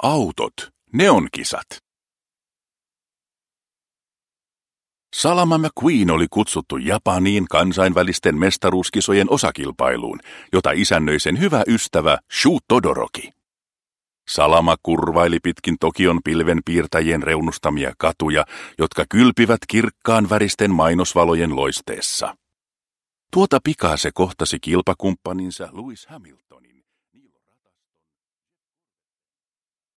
Autot, neonkisat. Salama McQueen oli kutsuttu Japaniin kansainvälisten mestaruuskisojen osakilpailuun, jota isännöi sen hyvä ystävä Shu Todoroki. Salama kurvaili pitkin Tokion pilvenpiirtäjien reunustamia katuja, jotka kylpivät kirkkaan väristen mainosvalojen loisteessa. Tuota pikaa se kohtasi kilpakumppaninsa Lewis Hamiltonin.